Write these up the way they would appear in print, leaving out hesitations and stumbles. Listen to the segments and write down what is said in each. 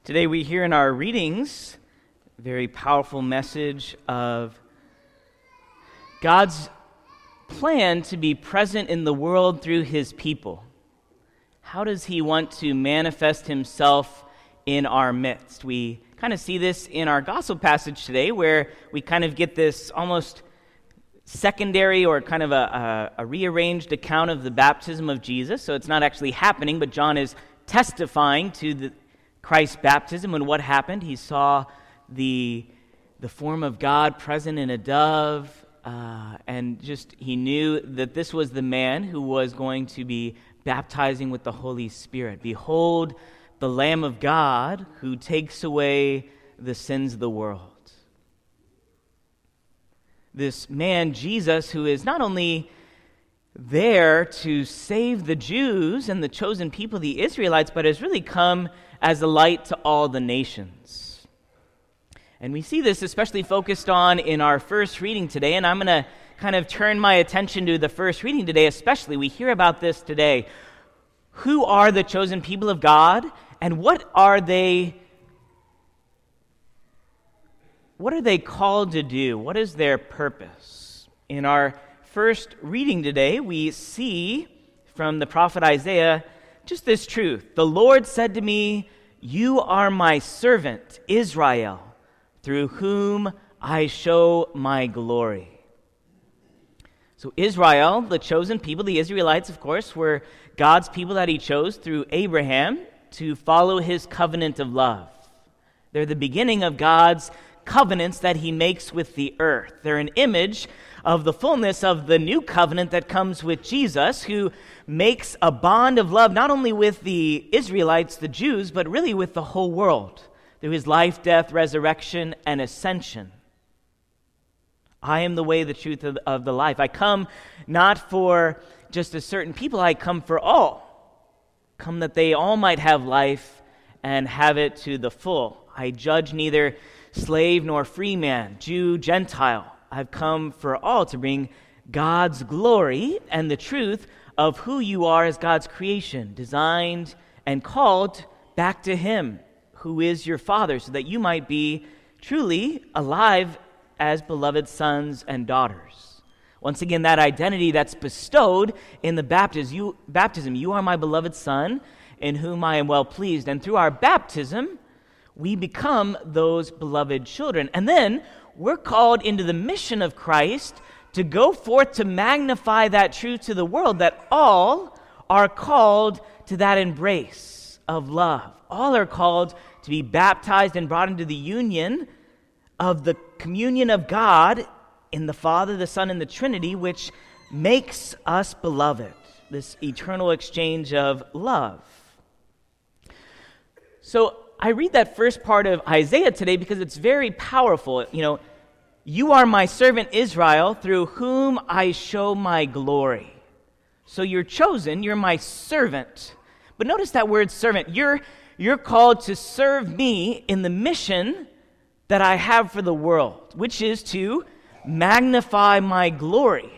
Today we hear in our readings a very powerful message of God's plan to be present in the world through his people. How does he want to manifest himself in our midst? We kind of see this in our gospel passage today, where we kind of get this almost secondary or kind of a rearranged account of the baptism of Jesus. So it's not actually happening, but John is testifying to Christ's baptism and what happened. He saw the form of God present in a dove, and just he knew that this was the man who was going to be baptizing with the Holy Spirit. Behold, the Lamb of God who takes away the sins of the world. This man, Jesus, who is not only there to save the Jews and the chosen people, the Israelites, but has really come as a light to all the nations. And we see this especially focused on in our first reading today, and I'm going to kind of turn my attention to the first reading today especially. We hear about this today. Who are the chosen people of God, and what are they called to do? What is their purpose? In our first reading today, we see from the prophet Isaiah just this truth. The Lord said to me, "You are my servant, Israel, through whom I show my glory." So Israel, the chosen people, the Israelites, of course, were God's people that he chose through Abraham to follow his covenant of love. They're the beginning of God's covenants that he makes with the earth. They're an image of the fullness of the new covenant that comes with Jesus, who makes a bond of love not only with the Israelites, the Jews, but really with the whole world through his life, death, resurrection, and ascension. I am the way, the truth, of the life. I come not for just a certain people, I come for all. Come that they all might have life and have it to the full. I judge neither slave nor free man, Jew, Gentile. I've come for all to bring God's glory and the truth of who you are as God's creation, designed and called back to him, who is your Father, so that you might be truly alive as beloved sons and daughters. Once again, that identity that's bestowed in the baptism, you are my beloved Son, in whom I am well pleased. And through our baptism, we become those beloved children. And then we're called into the mission of Christ to go forth to magnify that truth to the world, that all are called to that embrace of love. All are called to be baptized and brought into the union of the communion of God in the Father, the Son, and the Trinity, which makes us beloved, this eternal exchange of love. So I read that first part of Isaiah today because it's very powerful. You are my servant Israel, through whom I show my glory. So you're chosen, you're my servant. But notice that word servant. You're called to serve me in the mission that I have for the world, which is to magnify my glory.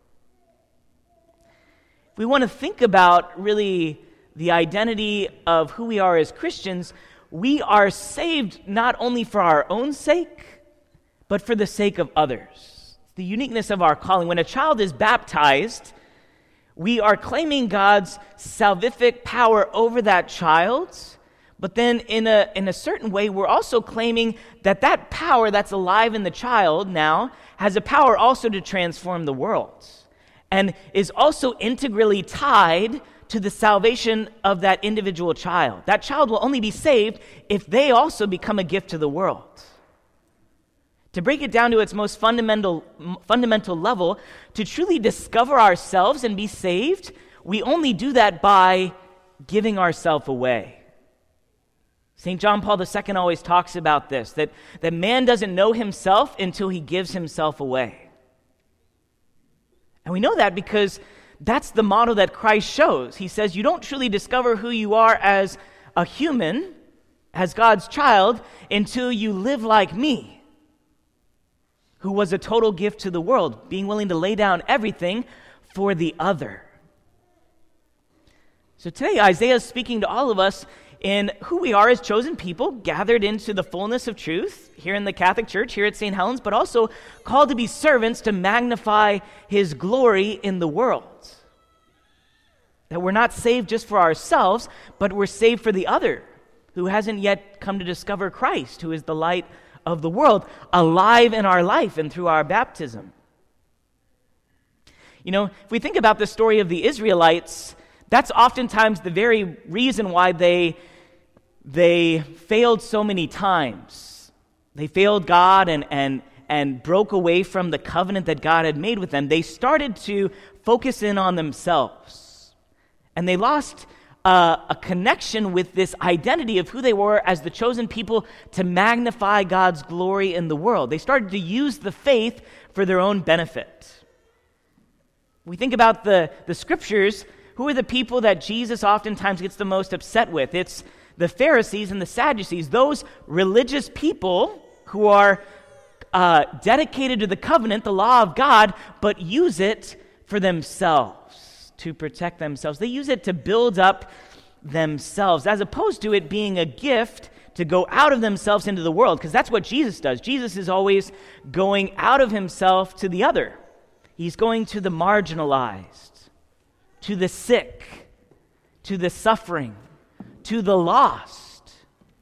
If we want to think about really the identity of who we are as Christians, we are saved not only for our own sake, but for the sake of others. The uniqueness of our calling. When a child is baptized, we are claiming God's salvific power over that child, but then in a certain way, we're also claiming that power that's alive in the child now has a power also to transform the world, and is also integrally tied to the salvation of that individual child. That child will only be saved if they also become a gift to the world. To break it down to its most fundamental level, to truly discover ourselves and be saved, we only do that by giving ourselves away. St. John Paul II always talks about this, that man doesn't know himself until he gives himself away. And we know that because that's the model that Christ shows. He says you don't truly discover who you are as a human, as God's child, until you live like me, who was a total gift to the world, being willing to lay down everything for the other. So today, Isaiah is speaking to all of us in who we are as chosen people, gathered into the fullness of truth here in the Catholic Church, here at St. Helens, but also called to be servants to magnify his glory in the world. That we're not saved just for ourselves, but we're saved for the other who hasn't yet come to discover Christ, who is the light of the world, alive in our life and through our baptism. You know, if we think about the story of the Israelites, that's oftentimes the very reason why they failed so many times. They failed God and broke away from the covenant that God had made with them. They started to focus in on themselves. And they lost a connection with this identity of who they were as the chosen people to magnify God's glory in the world. They started to use the faith for their own benefit. We think about the scriptures. Who are the people that Jesus oftentimes gets the most upset with? It's the Pharisees and the Sadducees, those religious people who are dedicated to the covenant, the law of God, but use it for themselves, to protect themselves. They use it to build up themselves, as opposed to it being a gift to go out of themselves into the world, because that's what Jesus does. Jesus is always going out of himself to the other. He's going to the marginalized, to the sick, to the suffering, to the lost,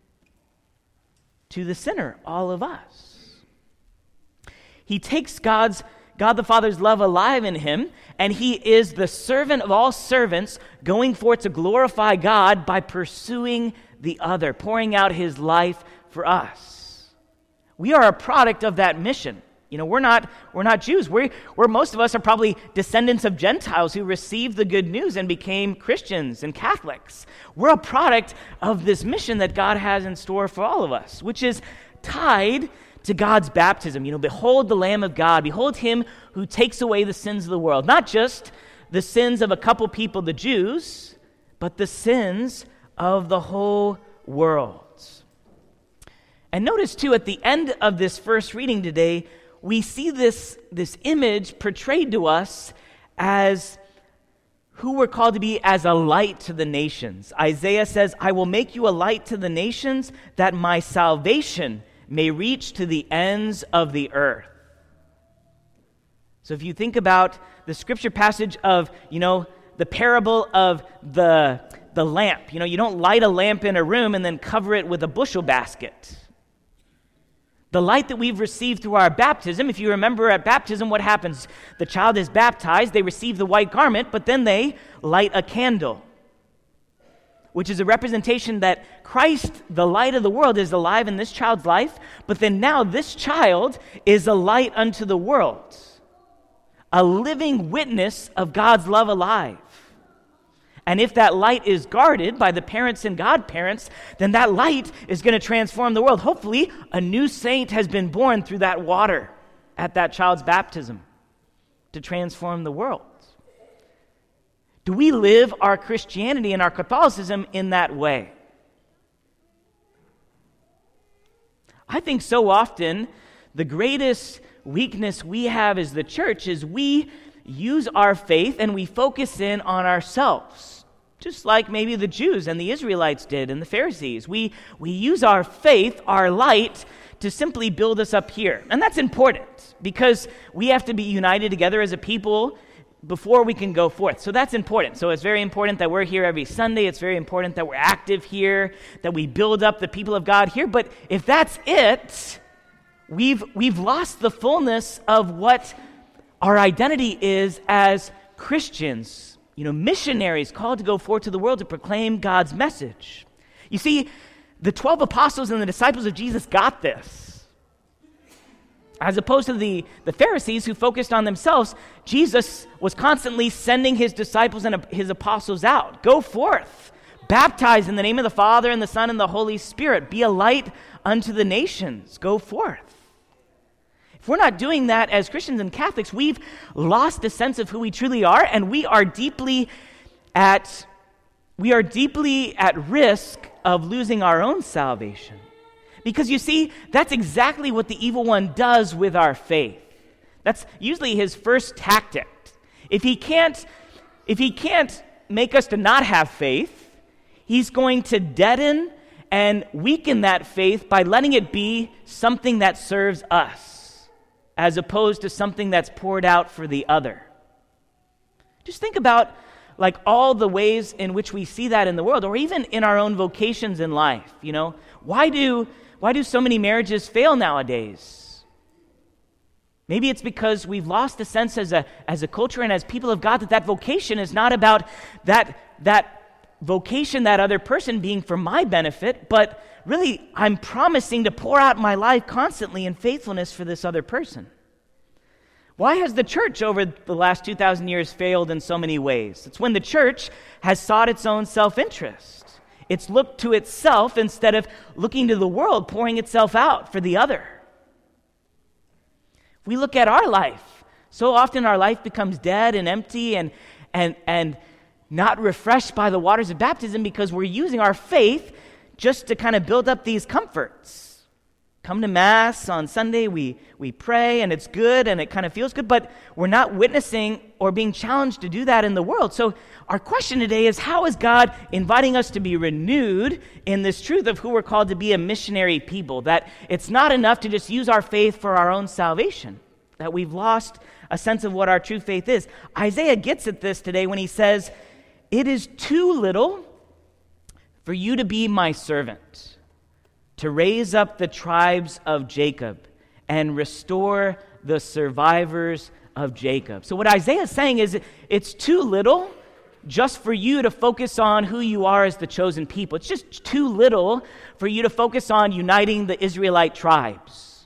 to the sinner, all of us. He takes God the Father's love alive in him, and he is the servant of all servants, going forth to glorify God by pursuing the other, pouring out his life for us. We are a product of that mission. You know, we're not Jews. We're most of us are probably descendants of Gentiles who received the good news and became Christians and Catholics. We're a product of this mission that God has in store for all of us, which is tied to God's baptism. You know, behold the Lamb of God. Behold him who takes away the sins of the world. Not just the sins of a couple people, the Jews, but the sins of the whole world. And notice too, at the end of this first reading today, we see this image portrayed to us as who we're called to be as a light to the nations. Isaiah says, I will make you a light to the nations, that my salvation may reach to the ends of the earth. So if you think about the scripture passage of, you know, the parable of the lamp. You know, you don't light a lamp in a room and then cover it with a bushel basket. The light that we've received through our baptism, if you remember at baptism, what happens? The child is baptized, they receive the white garment, but then they light a candle, which is a representation that Christ, the light of the world, is alive in this child's life, but then now this child is a light unto the world, a living witness of God's love alive. And if that light is guarded by the parents and godparents, then that light is going to transform the world. Hopefully, a new saint has been born through that water at that child's baptism to transform the world. Do we live our Christianity and our Catholicism in that way? I think so often the greatest weakness we have as the church is we use our faith and we focus in on ourselves. Just like maybe the Jews and the Israelites did and the Pharisees. We use our faith, our light, to simply build us up here. And that's important because we have to be united together as a people before we can go forth. So that's important. So it's very important that we're here every Sunday. It's very important that we're active here, that we build up the people of God here. But if that's it, we've lost the fullness of what our identity is as Christians. You know, missionaries called to go forth to the world to proclaim God's message. You see, the 12 apostles and the disciples of Jesus got this. As opposed to the Pharisees who focused on themselves, Jesus was constantly sending his disciples and his apostles out. Go forth, baptize in the name of the Father and the Son and the Holy Spirit. Be a light unto the nations. Go forth. If we're not doing that as Christians and Catholics, we've lost a sense of who we truly are, and we are deeply at risk of losing our own salvation. Because you see, that's exactly what the evil one does with our faith. That's usually his first tactic. If he can't make us to not have faith, He's going to deaden and weaken that faith by letting it be something that serves us, as opposed to something that's poured out for the other. Just think about like all the ways in which we see that in the world, or even in our own vocations in life. Why do so many marriages fail nowadays? Maybe it's because we've lost the sense as a culture and as people of God that vocation is not about that vocation, that other person being for my benefit, but really I'm promising to pour out my life constantly in faithfulness for this other person. Why has the church over the last 2,000 years failed in so many ways? It's when the church has sought its own self-interest. It's looked to itself instead of looking to the world, pouring itself out for the other. We look at our life. So often our life becomes dead and empty and not refreshed by the waters of baptism because we're using our faith just to kind of build up these comforts. Come to Mass on Sunday, we pray, and it's good, and it kind of feels good, but we're not witnessing or being challenged to do that in the world. So our question today is, how is God inviting us to be renewed in this truth of who we're called to be a missionary people, that it's not enough to just use our faith for our own salvation, that we've lost a sense of what our true faith is. Isaiah gets at this today when he says, "It is too little for you to be my servant, to raise up the tribes of Jacob and restore the survivors of Jacob." So what Isaiah is saying is it's too little just for you to focus on who you are as the chosen people. It's just too little for you to focus on uniting the Israelite tribes.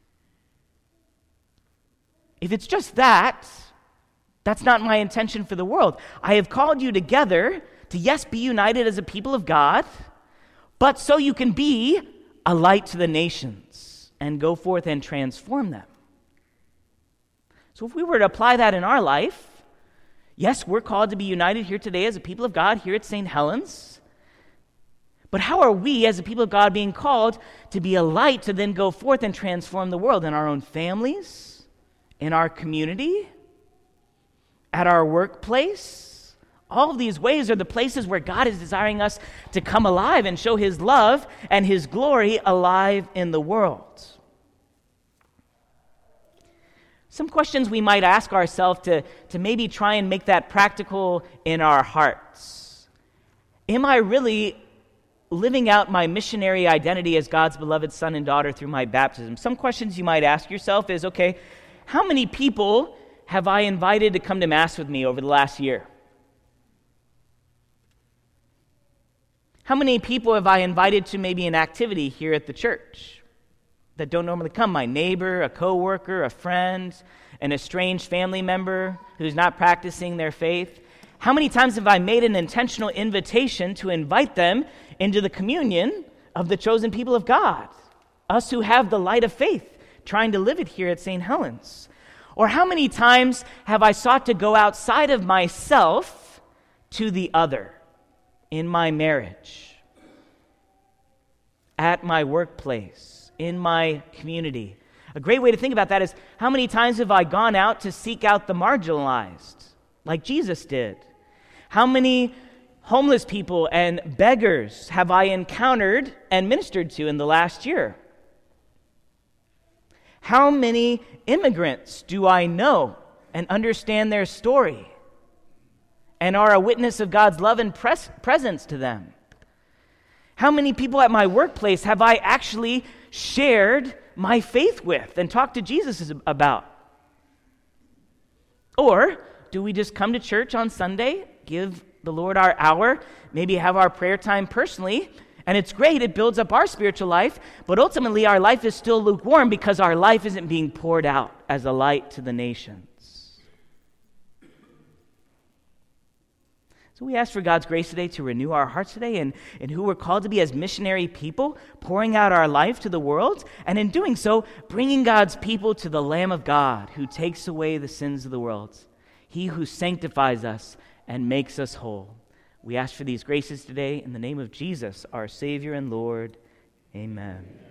If it's just that, that's not my intention for the world. I have called you together to, yes, be united as a people of God, but so you can be a light to the nations and go forth and transform them. So if we were to apply that in our life, yes, we're called to be united here today as a people of God here at St. Helens. But how are we as a people of God being called to be a light to then go forth and transform the world in our own families, in our community, at our workplace? All of these ways are the places where God is desiring us to come alive and show His love and His glory alive in the world. Some questions we might ask ourselves to maybe try and make that practical in our hearts. Am I really living out my missionary identity as God's beloved son and daughter through my baptism? Some questions you might ask yourself is, okay, how many people have I invited to come to Mass with me over the last year? How many people have I invited to maybe an activity here at the church that don't normally come? My neighbor, a coworker, a friend, an estranged family member who's not practicing their faith? How many times have I made an intentional invitation to invite them into the communion of the chosen people of God, us who have the light of faith, trying to live it here at St. Helens? Or how many times have I sought to go outside of myself to the other? In my marriage, at my workplace, in my community. A great way to think about that is, how many times have I gone out to seek out the marginalized, like Jesus did? How many homeless people and beggars have I encountered and ministered to in the last year? How many immigrants do I know and understand their story and are a witness of God's love and presence to them? How many people at my workplace have I actually shared my faith with and talked to Jesus about? Or do we just come to church on Sunday, give the Lord our hour, maybe have our prayer time personally, and it's great, it builds up our spiritual life, but ultimately our life is still lukewarm because our life isn't being poured out as a light to the nations. So we ask for God's grace today to renew our hearts today and who we're called to be as missionary people, pouring out our life to the world, and in doing so, bringing God's people to the Lamb of God who takes away the sins of the world, He who sanctifies us and makes us whole. We ask for these graces today in the name of Jesus, our Savior and Lord. Amen.